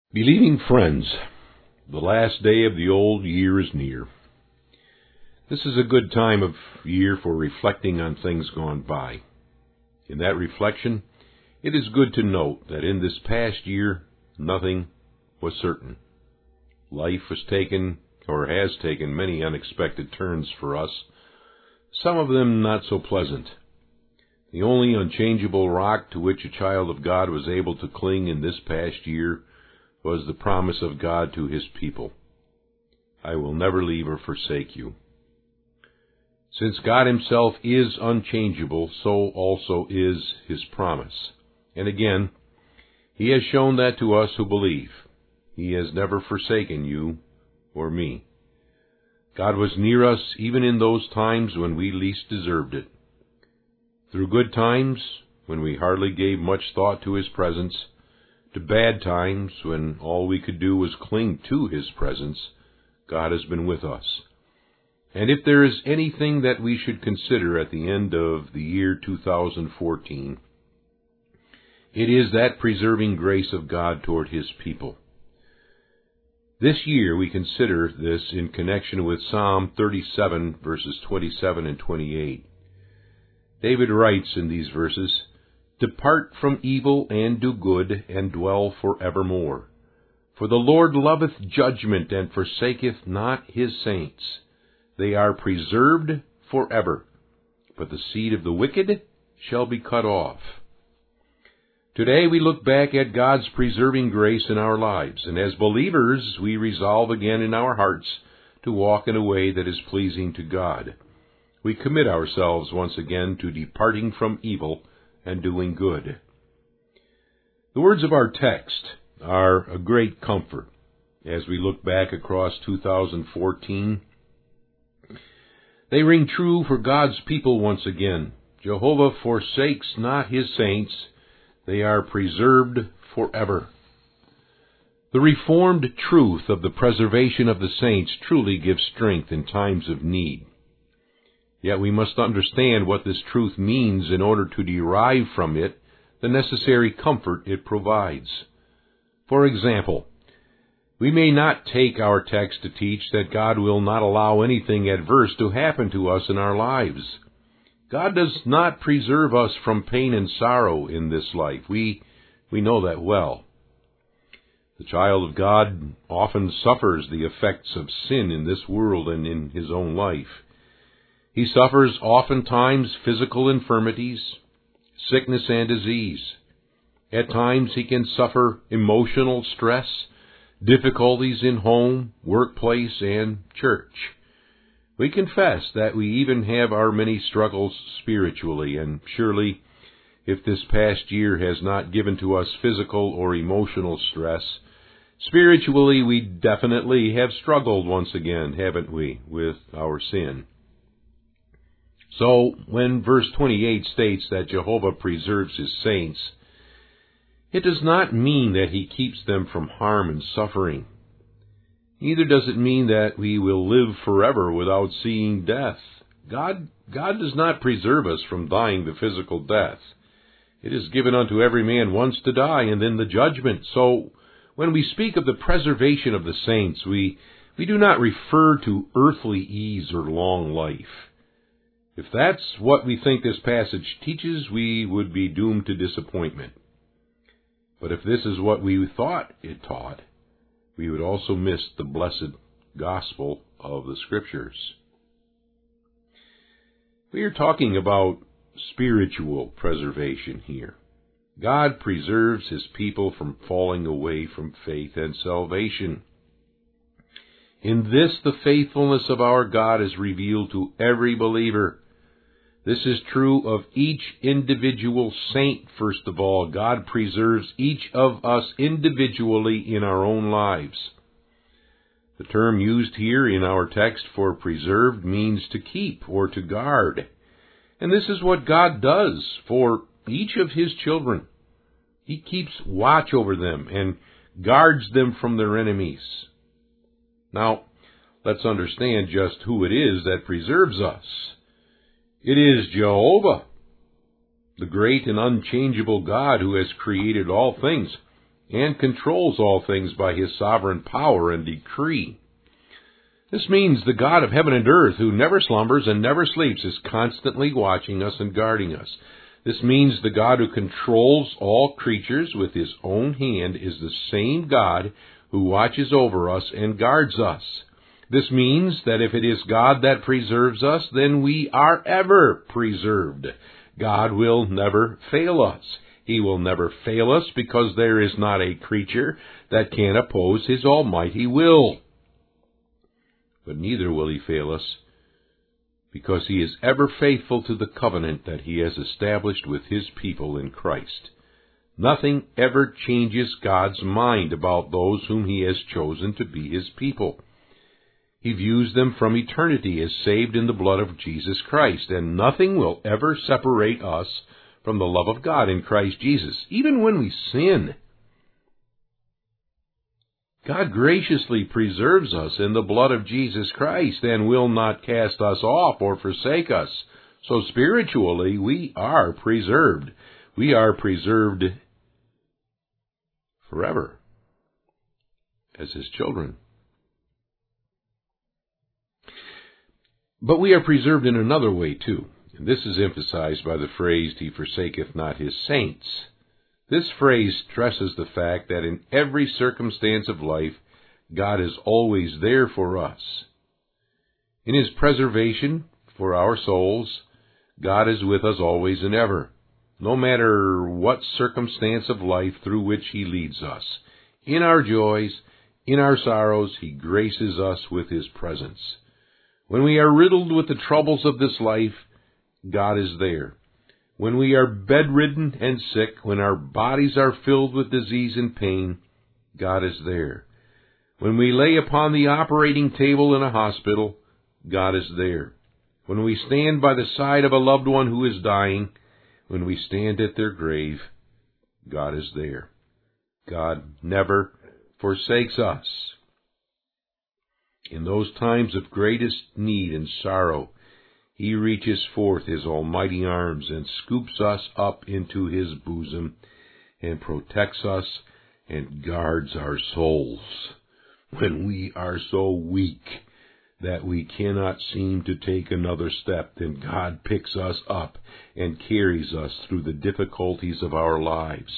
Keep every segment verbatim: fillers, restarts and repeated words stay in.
Believing friends, the last day of the old year is near. This is a good time of year for reflecting on things gone by. In that reflection, it is good to note that in this past year, nothing was certain. Life has taken, or has taken, many unexpected turns for us, some of them not so pleasant. The only unchangeable rock to which a child of God was able to cling in this past year was the promise of God to His people. I will never leave or forsake you. Since God Himself is unchangeable, so also is His promise. And again, He has shown that to us who believe. He has never forsaken you or me. God was near us even in those times when we least deserved it. Through good times, when we hardly gave much thought to His presence, to bad times, when all we could do was cling to His presence, God has been with us. And if there is anything that we should consider at the end of the year two thousand fourteen, it is that preserving grace of God toward His people. This year we consider this in connection with Psalm thirty-seven, verses twenty-seven and twenty-eight. David writes in these verses, "Depart from evil and do good, and dwell for evermore. For the Lord loveth judgment, and forsaketh not His saints. They are preserved forever, but the seed of the wicked shall be cut off." Today we look back at God's preserving grace in our lives, and as believers we resolve again in our hearts to walk in a way that is pleasing to God. We commit ourselves once again to departing from evil and doing good. The words of our text are a great comfort as we look back across two thousand fourteen. They ring true for God's people once again. Jehovah forsakes not His saints. They are preserved forever. The reformed truth of the preservation of the saints truly gives strength in times of need. Yet we must understand what this truth means in order to derive from it the necessary comfort it provides. For example, we may not take our text to teach that God will not allow anything adverse to happen to us in our lives. God does not preserve us from pain and sorrow in this life. We, we know that well. The child of God often suffers the effects of sin in this world and in his own life. He suffers oftentimes physical infirmities, sickness and disease. At times he can suffer emotional stress, difficulties in home, workplace, and church. We confess that we even have our many struggles spiritually, and surely if this past year has not given to us physical or emotional stress, spiritually we definitely have struggled once again, haven't we, with our sin. So, when verse twenty-eight states that Jehovah preserves His saints, it does not mean that He keeps them from harm and suffering. Neither does it mean that we will live forever without seeing death. God, God does not preserve us from dying the physical death. It is given unto every man once to die, and then the judgment. So, when we speak of the preservation of the saints, we, we do not refer to earthly ease or long life. If that's what we think this passage teaches, we would be doomed to disappointment. But if this is what we thought it taught, we would also miss the blessed gospel of the Scriptures. We are talking about spiritual preservation here. God preserves His people from falling away from faith and salvation. In this, the faithfulness of our God is revealed to every believer. This is true of each individual saint, first of all. God preserves each of us individually in our own lives. The term used here in our text for preserved means to keep or to guard. And this is what God does for each of His children. He keeps watch over them and guards them from their enemies. Now, let's understand just who it is that preserves us. It is Jehovah, the great and unchangeable God who has created all things. and controls all things by his sovereign power and decree. This means the God of heaven and earth, who never slumbers and never sleeps, is constantly watching us and guarding us. This means the God who controls all creatures with his own hand is the same God who watches over us and guards us. This means that if it is God that preserves us, then we are ever preserved. God will never fail us. He will never fail us because there is not a creature that can oppose his almighty will. But neither will he fail us because he is ever faithful to the covenant that he has established with his people in Christ. Nothing ever changes God's mind about those whom he has chosen to be his people. He views them from eternity as saved in the blood of Jesus Christ, and nothing will ever separate us from the love of God in Christ Jesus, even when we sin. God graciously preserves us in the blood of Jesus Christ and will not cast us off or forsake us. So spiritually, we are preserved. We are preserved forever as his children. But we are preserved in another way too, and this is emphasized by the phrase, he forsaketh not his saints. This phrase stresses the fact that in every circumstance of life, God is always there for us. In his preservation for our souls, God is with us always and ever, no matter what circumstance of life through which he leads us. In our joys, in our sorrows, he graces us with his presence. When we are riddled with the troubles of this life, God is there. When we are bedridden and sick, when our bodies are filled with disease and pain, God is there. When we lay upon the operating table in a hospital, God is there. When we stand by the side of a loved one who is dying, when we stand at their grave, God is there. God never forsakes us. In those times of greatest need and sorrow, he reaches forth his almighty arms and scoops us up into his bosom and protects us and guards our souls. When we are so weak that we cannot seem to take another step, then God picks us up and carries us through the difficulties of our lives.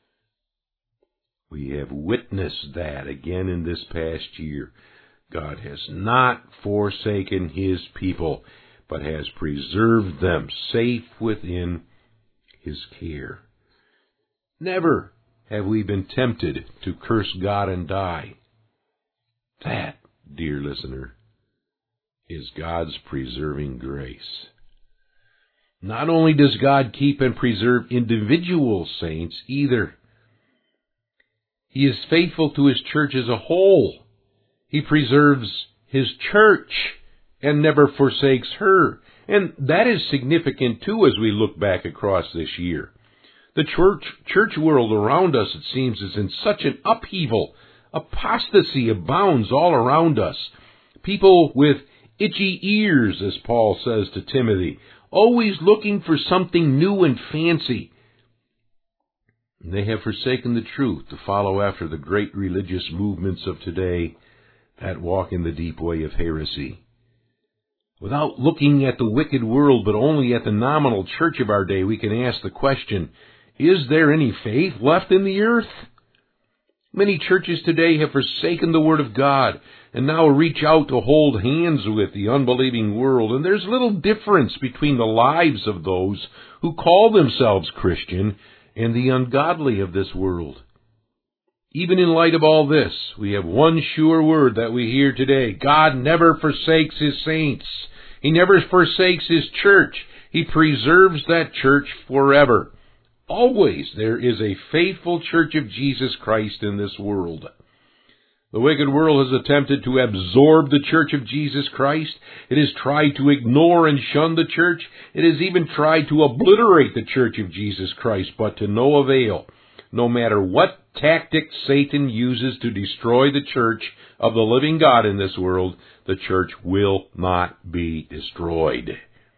We have witnessed that again in this past year. God has not forsaken his people, but has preserved them safe within his care. Never have we been tempted to curse God and die. That, dear listener, is God's preserving grace. Not only does God keep and preserve individual saints either, he is faithful to his church as a whole. He preserves his church and never forsakes her. And that is significant, too, as we look back across this year. The church, church world around us, it seems, is in such an upheaval. Apostasy abounds all around us. People with itchy ears, as Paul says to Timothy, always looking for something new and fancy. And they have forsaken the truth to follow after the great religious movements of today that walk in the deep way of heresy. Without looking at the wicked world, but only at the nominal church of our day, we can ask the question, is there any faith left in the earth? Many churches today have forsaken the Word of God and now reach out to hold hands with the unbelieving world, and there's little difference between the lives of those who call themselves Christian and the ungodly of this world. Even in light of all this, we have one sure word that we hear today. God never forsakes his saints. He never forsakes his church. He preserves that church forever. Always there is a faithful church of Jesus Christ in this world. The wicked world has attempted to absorb the church of Jesus Christ. It has tried to ignore and shun the church. It has even tried to obliterate the church of Jesus Christ, but to no avail. No matter what tactic Satan uses to destroy the church of the living God in this world, the church will not be destroyed.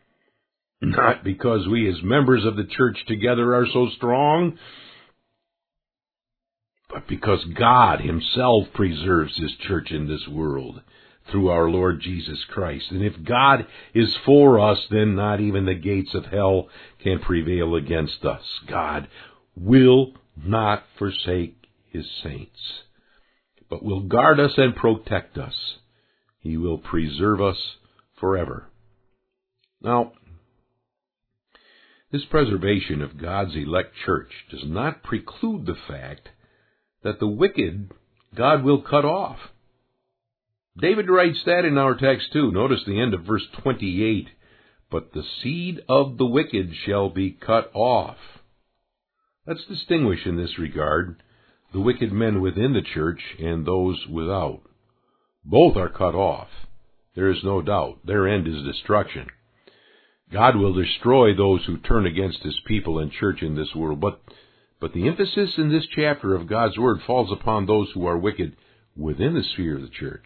Not because we as members of the church together are so strong, but because God himself preserves his church in this world through our Lord Jesus Christ. And if God is for us, then not even the gates of hell can prevail against us. God will not forsake his saints, but will guard us and protect us. He will preserve us forever. Now, this preservation of God's elect church does not preclude the fact that the wicked God will cut off. David writes that in our text too. Notice the end of verse twenty-eight. But the seed of the wicked shall be cut off. Let's distinguish in this regard the wicked men within the church and those without. Both are cut off. There is no doubt. Their end is destruction. God will destroy those who turn against his people and church in this world. But, but the emphasis in this chapter of God's Word falls upon those who are wicked within the sphere of the church.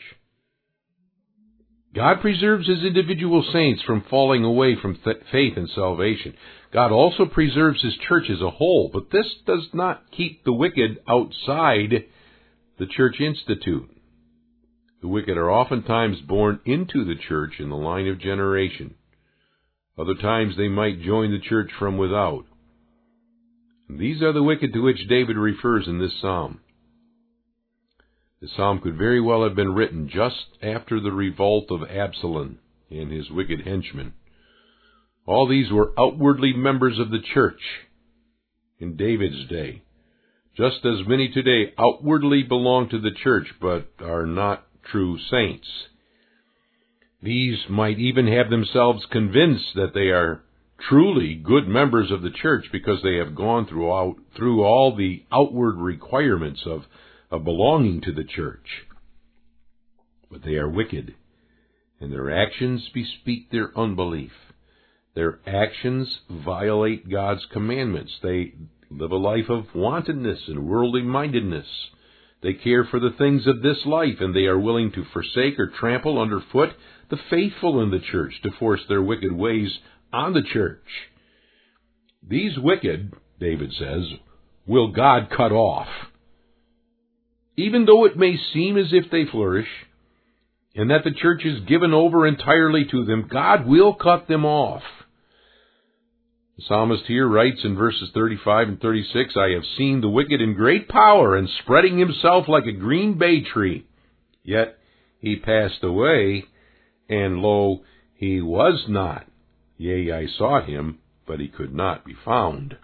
God preserves his individual saints from falling away from th- faith and salvation. God also preserves his church as a whole, but this does not keep the wicked outside the church institute. The wicked are oftentimes born into the church in the line of generation. Other times they might join the church from without. And these are the wicked to which David refers in this psalm. The psalm could very well have been written just after the revolt of Absalom and his wicked henchmen. All these were outwardly members of the church in David's day, just as many today outwardly belong to the church but are not true saints. These might even have themselves convinced that they are truly good members of the church because they have gone throughout, through all the outward requirements of of belonging to the church. But they are wicked, and their actions bespeak their unbelief. Their actions violate God's commandments. They live a life of wantonness and worldly mindedness. They care for the things of this life, and they are willing to forsake or trample underfoot the faithful in the church to force their wicked ways on the church. These wicked, David says, will God cut off. Even though it may seem as if they flourish, and that the church is given over entirely to them, God will cut them off. The psalmist here writes in verses thirty-five and thirty-six, I have seen the wicked in great power and spreading himself like a green bay tree. Yet he passed away, and lo, he was not. Yea, I sought him, but he could not be found.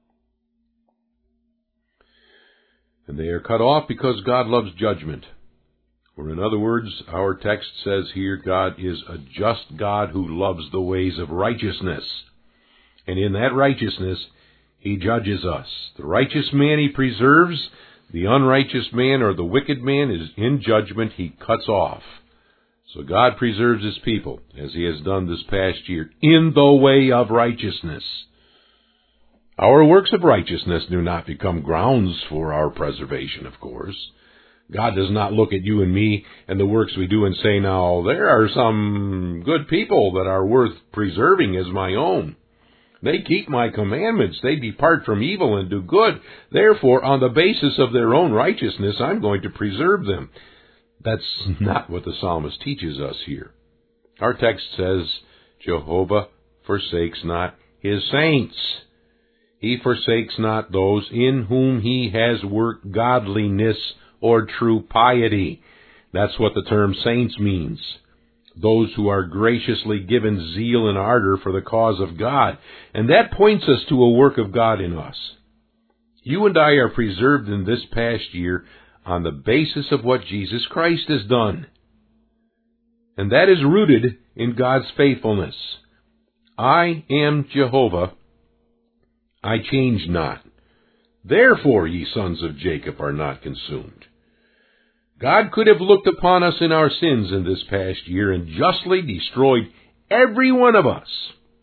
And they are cut off because God loves judgment. Or in other words, our text says here, God is a just God who loves the ways of righteousness. And in that righteousness, he judges us. The righteous man he preserves. The unrighteous man or the wicked man is in judgment he cuts off. So God preserves his people, as he has done this past year, in the way of righteousness. Our works of righteousness do not become grounds for our preservation, of course. God does not look at you and me and the works we do and say, now, there are some good people that are worth preserving as my own. They keep my commandments. They depart from evil and do good. Therefore, on the basis of their own righteousness, I'm going to preserve them. That's not what the psalmist teaches us here. Our text says, Jehovah forsakes not his saints. He forsakes not those in whom he has worked godliness or true piety. That's what the term saints means. Those who are graciously given zeal and ardor for the cause of God. And that points us to a work of God in us. You and I are preserved in this past year on the basis of what Jesus Christ has done. And that is rooted in God's faithfulness. I am Jehovah. I change not. Therefore, ye sons of Jacob are not consumed. God could have looked upon us in our sins in this past year and justly destroyed every one of us.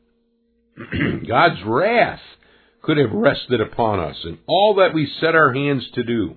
God's wrath could have rested upon us in all that we set our hands to do.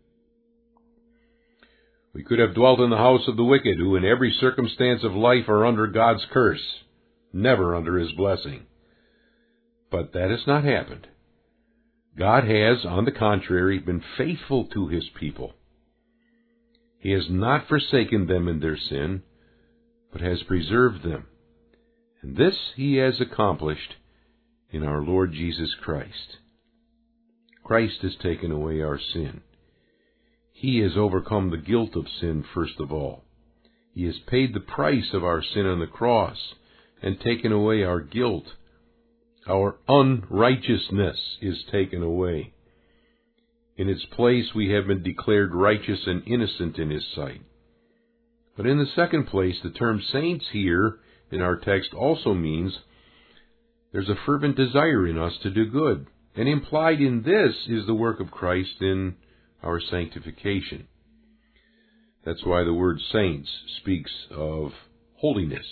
We could have dwelt in the house of the wicked, who in every circumstance of life are under God's curse, never under his blessing. But that has not happened. God has, on the contrary, been faithful to His people. He has not forsaken them in their sin, but has preserved them. And this He has accomplished in our Lord Jesus Christ. Christ has taken away our sin. He has overcome the guilt of sin first of all. He has paid the price of our sin on the cross and taken away our guilt. Our unrighteousness is taken away. In its place we have been declared righteous and innocent in His sight. But in the second place, the term saints here in our text also means there's a fervent desire in us to do good. And implied in this is the work of Christ in our sanctification. That's why the word saints speaks of holiness.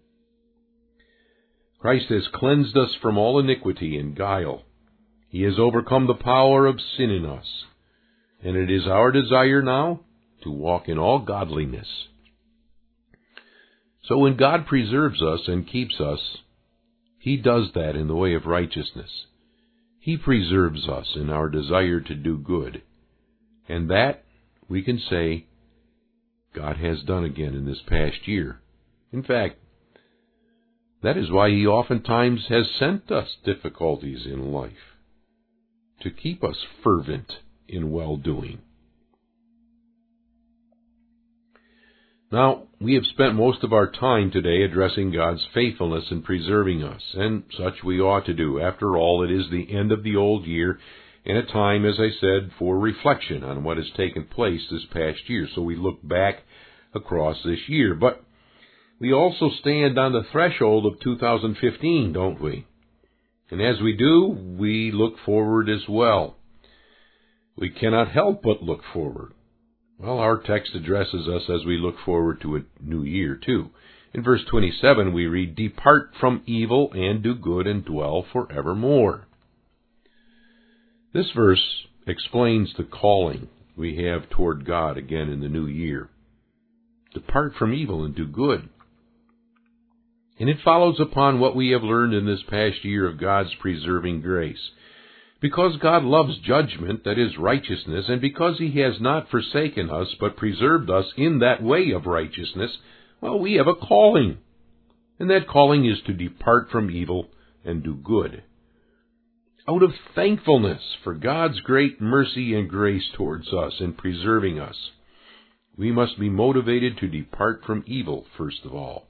Christ has cleansed us from all iniquity and guile. He has overcome the power of sin in us. And it is our desire now to walk in all godliness. So when God preserves us and keeps us, He does that in the way of righteousness. He preserves us in our desire to do good. And that, we can say, God has done again in this past year. In fact, that is why He oftentimes has sent us difficulties in life, to keep us fervent in well-doing. Now, we have spent most of our time today addressing God's faithfulness in preserving us, and such we ought to do. After all, it is the end of the old year, and a time, as I said, for reflection on what has taken place this past year. So we look back across this year. But we also stand on the threshold of two thousand fifteen, don't we? And as we do, we look forward as well. We cannot help but look forward. Well, our text addresses us as we look forward to a new year, too. In verse twenty-seven, we read, "Depart from evil and do good and dwell forevermore." This verse explains the calling we have toward God again in the new year. Depart from evil and do good. And it follows upon what we have learned in this past year of God's preserving grace. Because God loves judgment, that is righteousness, and because He has not forsaken us, but preserved us in that way of righteousness, well, we have a calling. And that calling is to depart from evil and do good. Out of thankfulness for God's great mercy and grace towards us in preserving us, we must be motivated to depart from evil, first of all.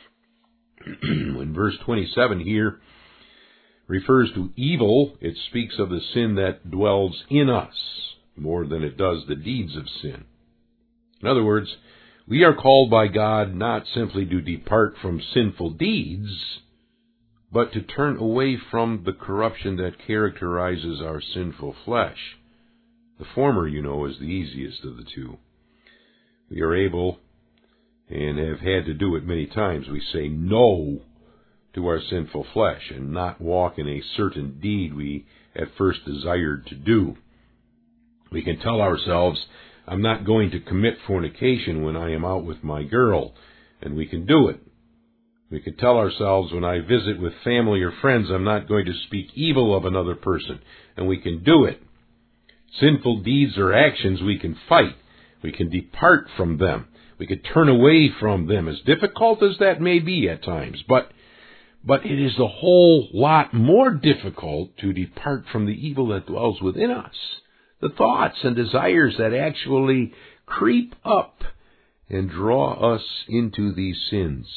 When verse twenty-seven here refers to evil, it speaks of the sin that dwells in us more than it does the deeds of sin. In other words, we are called by God not simply to depart from sinful deeds, but to turn away from the corruption that characterizes our sinful flesh. The former, you know, is the easiest of the two. We are able, and have had to do it many times, we say no to our sinful flesh and not walk in a certain deed we at first desired to do. We can tell ourselves, I'm not going to commit fornication when I am out with my girl, and we can do it. We can tell ourselves, when I visit with family or friends, I'm not going to speak evil of another person, and we can do it. Sinful deeds or actions we can fight. We can depart from them. We can turn away from them, as difficult as that may be at times. But But it is a whole lot more difficult to depart from the evil that dwells within us. The thoughts and desires that actually creep up and draw us into these sins.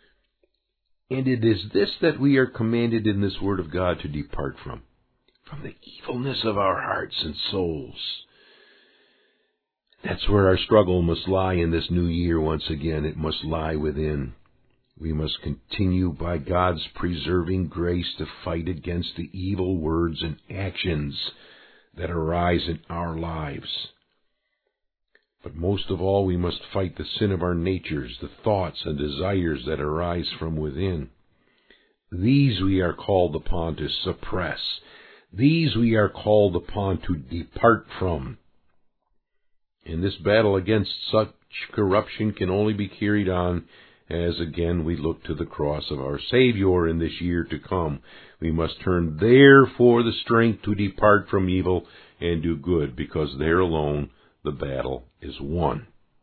And it is this that we are commanded in this Word of God to depart from. From the evilness of our hearts and souls. That's where our struggle must lie in this new year once again. It must lie within. We must continue by God's preserving grace to fight against the evil words and actions that arise in our lives. But most of all, we must fight the sin of our natures, the thoughts and desires that arise from within. These we are called upon to suppress. These we are called upon to depart from. And this battle against such corruption can only be carried on as again we look to the cross of our Savior in this year to come. We must turn there for the strength to depart from evil and do good, because there alone the battle is won.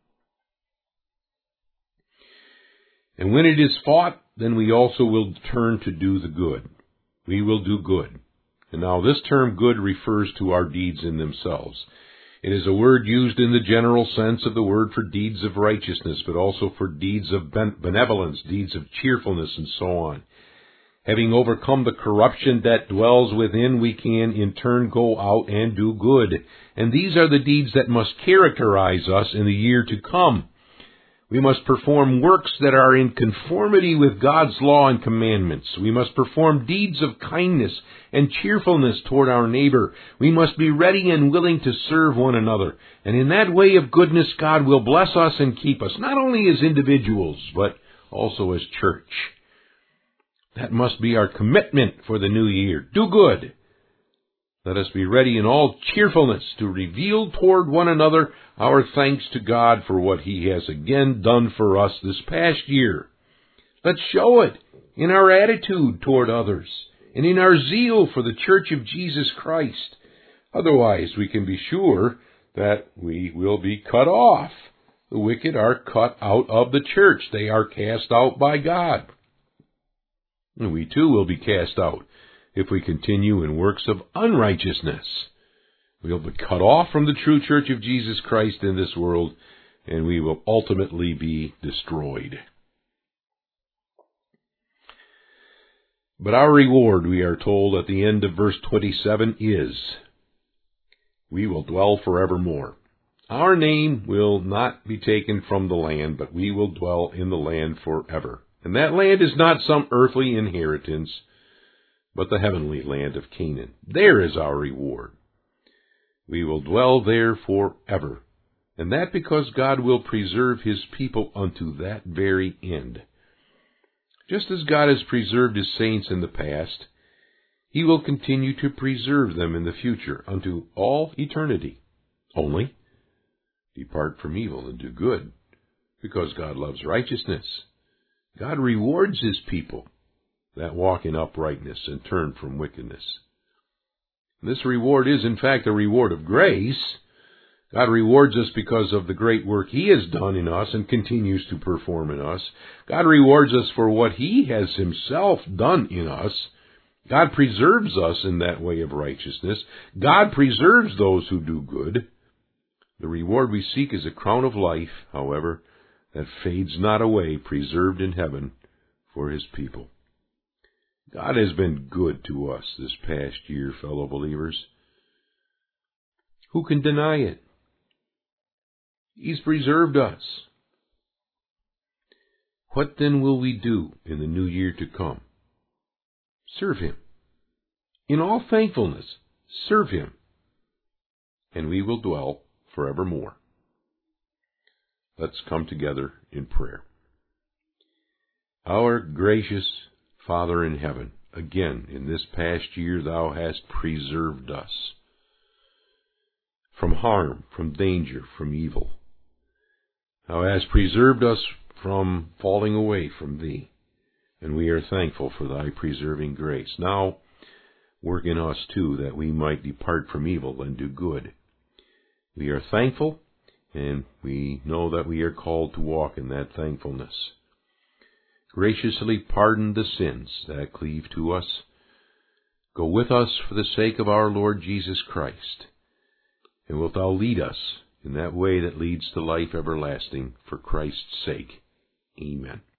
And when it is fought, then we also will turn to do the good. We will do good. And now this term good refers to our deeds in themselves. It is a word used in the general sense of the word for deeds of righteousness, but also for deeds of benevolence, deeds of cheerfulness, and so on. Having overcome the corruption that dwells within, we can in turn go out and do good. And these are the deeds that must characterize us in the year to come. We must perform works that are in conformity with God's law and commandments. We must perform deeds of kindness and cheerfulness toward our neighbor. We must be ready and willing to serve one another. And in that way of goodness, God will bless us and keep us, not only as individuals, but also as church. That must be our commitment for the new year. Do good. Let us be ready in all cheerfulness to reveal toward one another our thanks to God for what He has again done for us this past year. Let's show it in our attitude toward others and in our zeal for the Church of Jesus Christ. Otherwise, we can be sure that we will be cut off. The wicked are cut out of the church. They are cast out by God. And we too will be cast out if we continue in works of unrighteousness. We'll be cut off from the true Church of Jesus Christ in this world, and we will ultimately be destroyed. But our reward, we are told at the end of verse twenty-seven, is, we will dwell forevermore. Our name will not be taken from the land, but we will dwell in the land forever. And that land is not some earthly inheritance, but the heavenly land of Canaan. There is our reward. We will dwell there forever, and that because God will preserve His people unto that very end. Just as God has preserved His saints in the past, He will continue to preserve them in the future unto all eternity. Only, depart from evil and do good, because God loves righteousness. God rewards His people that walk in uprightness and turn from wickedness. This reward is, in fact, a reward of grace. God rewards us because of the great work He has done in us and continues to perform in us. God rewards us for what He has Himself done in us. God preserves us in that way of righteousness. God preserves those who do good. The reward we seek is a crown of life, however, that fades not away, preserved in heaven for His people. God has been good to us this past year, fellow believers. Who can deny it? He's preserved us. What then will we do in the new year to come? Serve Him. In all thankfulness, serve Him, and we will dwell forevermore. Let's come together in prayer. Our gracious Father in heaven, again, in this past year Thou hast preserved us from harm, from danger, from evil. Thou hast preserved us from falling away from Thee, and we are thankful for Thy preserving grace. Now, work in us, too, that we might depart from evil and do good. We are thankful, and we know that we are called to walk in that thankfulness. Graciously pardon the sins that cleave to us. Go with us for the sake of our Lord Jesus Christ, and wilt Thou lead us in that way that leads to life everlasting for Christ's sake. Amen.